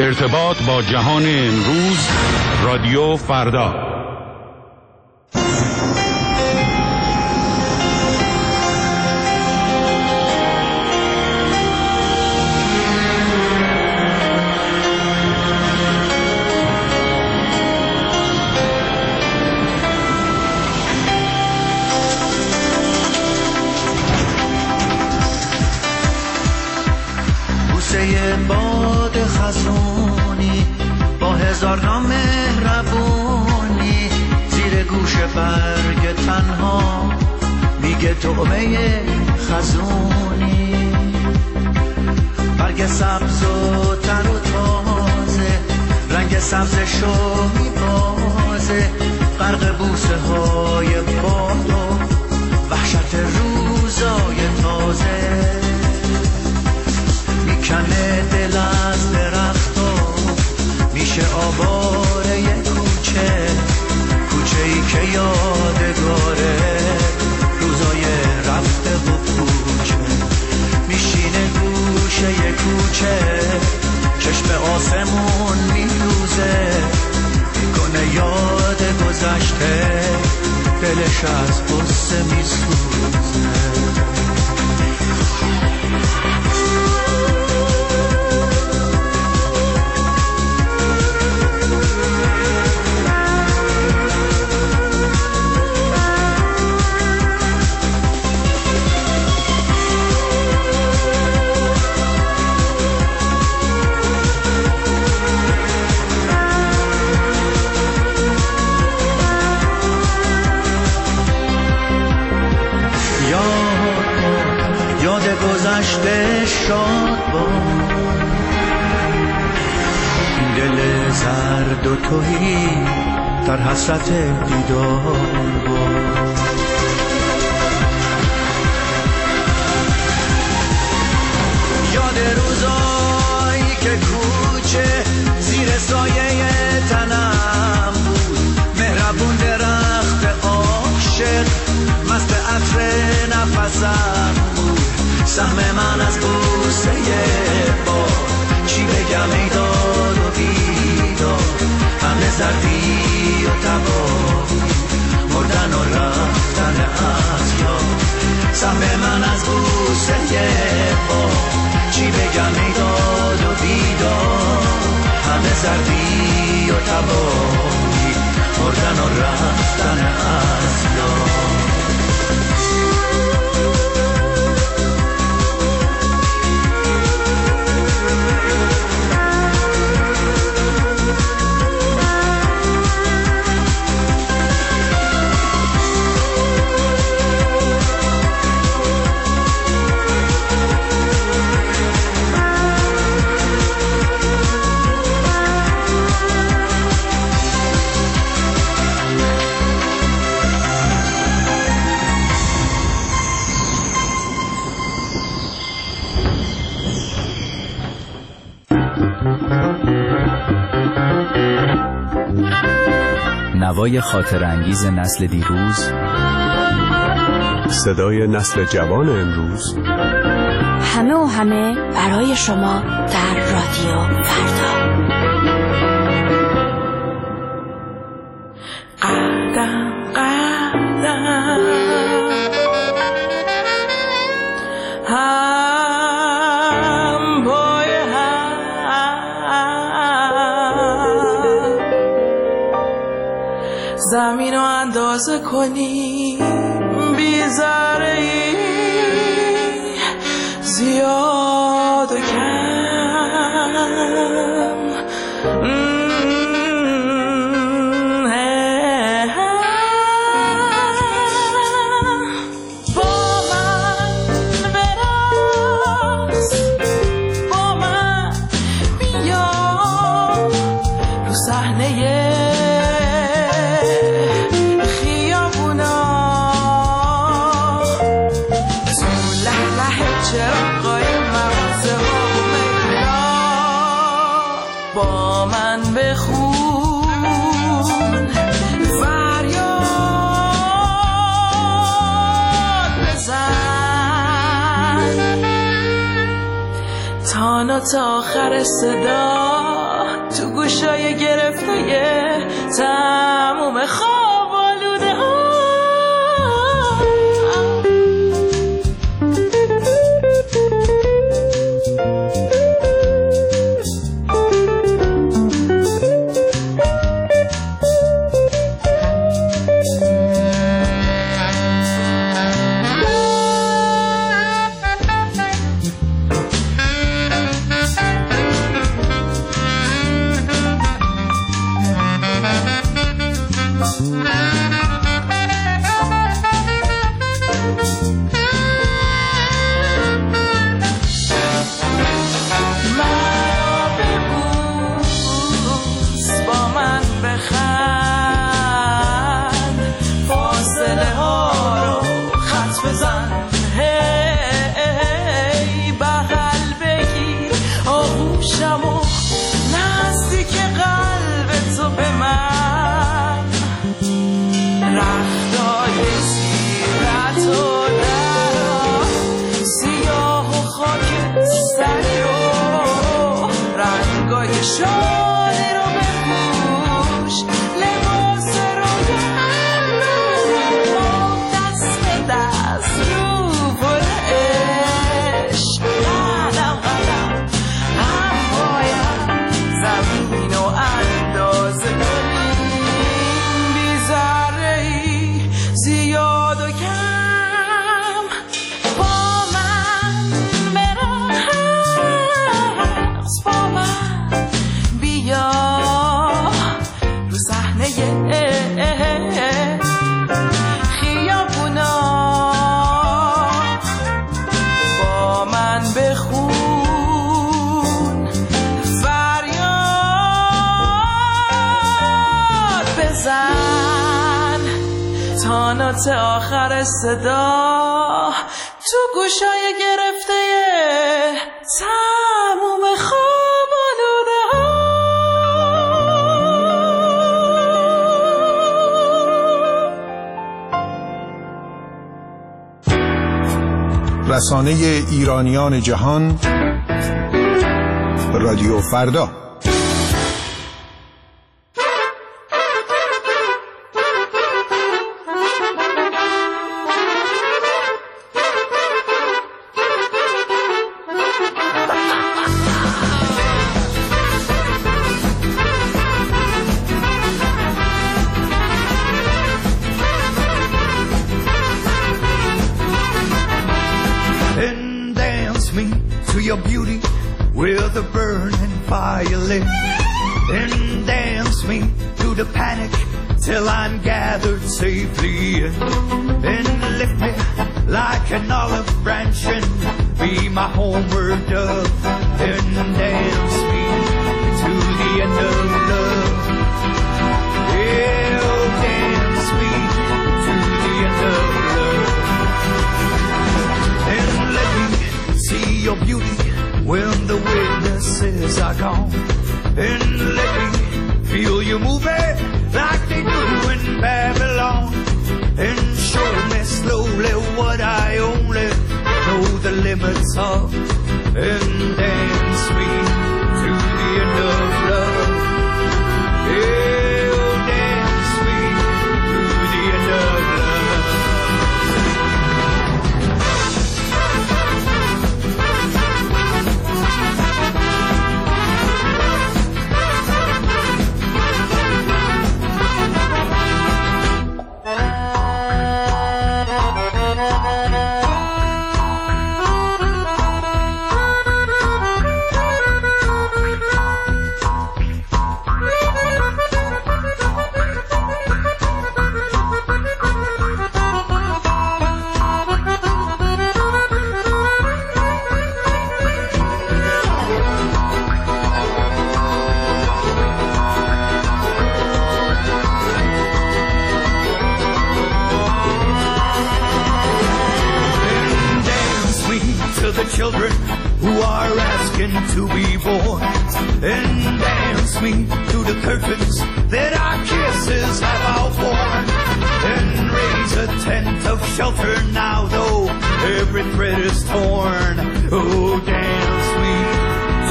ارتباط با جهان امروز، رادیو فردا. باد خزونی با هزار نام مهربونی، زیر گوش برگ تنها میگه طعمه خزونی. برگ سبز و تر و تازه، رنگ سبزشو میبازه، غرق بوسه های باد و وحشت روزای تازه. میکنه دل از درختا، میشه آواره یه کوچه، کوچه ای که یادگاره روزای رفته و کوچه. میشینه گوشه یه کوچه، چشم آسمون میدوزه، میکنه یاد گذشته، دلش از غصه میسوزه. گذشته شاد با این دل زرد و تهی در حسرت دیدار با. یاد روزایی که کوچه زیر سایه تنم بود، مهربون درخت عاشق مست عطر نفسم بود. سهم من از بوسه باد، چی بگم ای داد و بیداد، همه زردی و تباهی، مردن و رفتن از یاد. سهم من از بوسه باد، چی بگم ای داد و بیداد، همه زردی و تباهی، مردن و رفتن از یاد. نوای خاطر انگیز نسل دیروز، صدای نسل جوان امروز، همه و همه برای شما در رادیو فردا. قدم قدم هم پای هم، زمین رو اندازه کنی بی ذره ای، زیاد و کم. با من بخون فریاد بزن تا تا آخر صدا تو گوشای گرفته تموم خواب آلوده شاله رو بپوش لباس رویم دست به دست رو پر عشق قدم قدم هم باید زمین و اندازه کنیم بی ذره‌ای زیاد و کم با من برقص با من بیا رو صحنه خیابونا با من بخون فریاد بزن تا نوت آخر صدا تو گوشای گرفته تموم خواب آلوده رسانه ایرانیان جهان رادیو فردا. Your beauty with a burning fire lit, and dance me through the panic till I'm gathered safely in, and lift me like an olive branch and be my homeward dove, and dance me to the end of love. Yeah, dance me to the end of love, and let me see your beauty when the witnesses are gone, and let me feel you moving like they do in Babylon, and show me slowly what I only know the limits of, and dance me to the end of love. Yeah, dance me to the end of love. Children who are asking to be born, and dance me through the curtains that our kisses have outworn, and raise a tent of shelter now though every thread is torn. Oh, dance me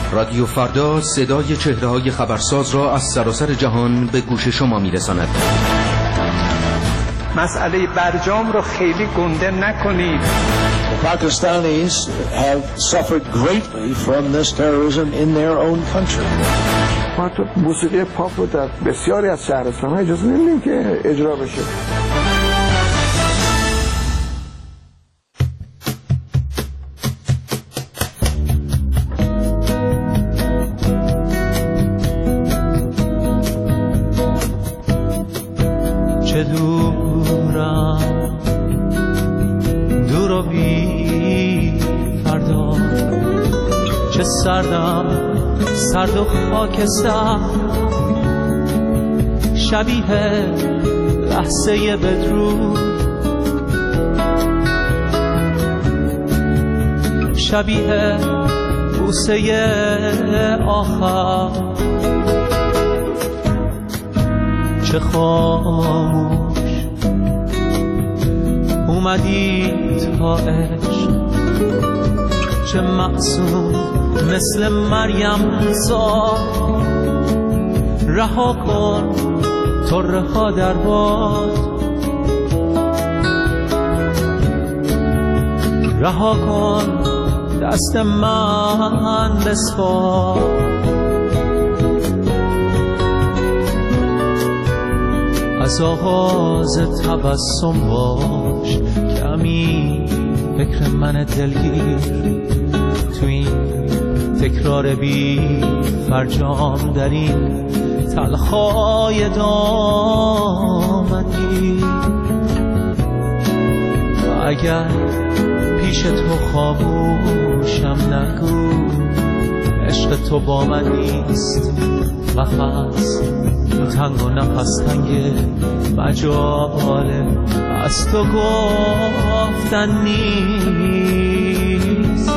رادیو فردا صدای چهره‌های خبرساز را از سراسر جهان به گوش شما می‌رساند. مسئله برجام رو خیلی گنده نکنید. The Pakistanis have suffered greatly from this terrorism in their own country. ما تو موسیقی پاپ رو در بسیاری از شهرستان‌ها اجازه نمیدیم که اجرا بشه. چه دورم دور و بی فردا، چه سردم سرد و خاکستر، شبیه لحظه بدرود، شبیه بوسه آخر، چه خاموش اومدی تا عشق، چه معصوم مثل مریم زار، رها کن طره ها در باد، رها کن دست من بسپار، از آغاز تبسم باش کمی فکر من دلگیر، تو این تکرار بی فرجام در این تلخای دامنگیر. اگر پیش تو خاموشم نگو، عشق تو با من نیست، نفس تنگ و نفس تنگ مجاله از تو گفتن نیست.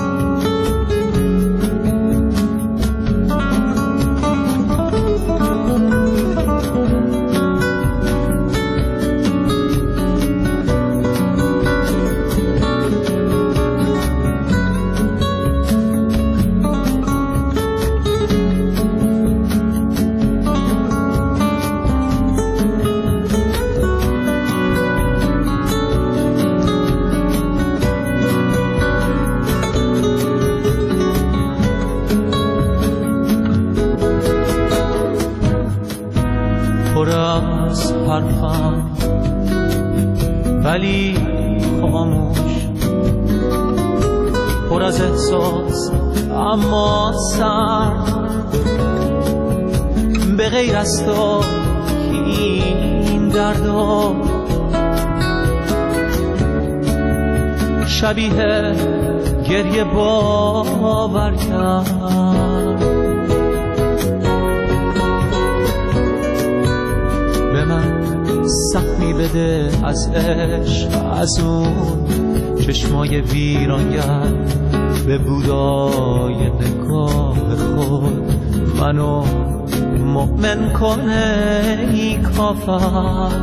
ولی خاموش، پر از احساس اما سرد، به غیر از تو این دردا، شبیه گریه باور کرد، به من سخمی بده از عشق، از اون چشمای ویرانگر، به بودای نگاه خود منو مؤمن کنه ای کافر.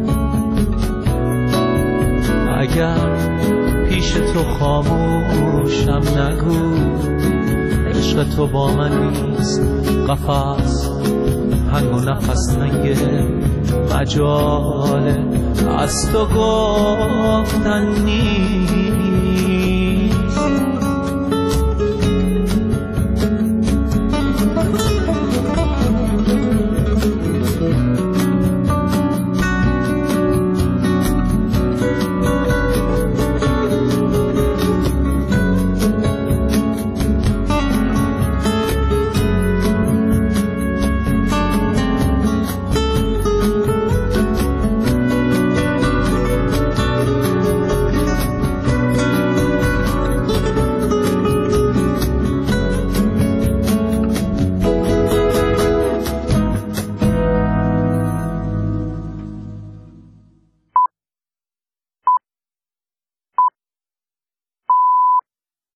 اگر پیش تو خاموشم نگو، عشق تو با من نیست، قفس هنگ و نفس تنگه مجاله از تو گفتن نیست.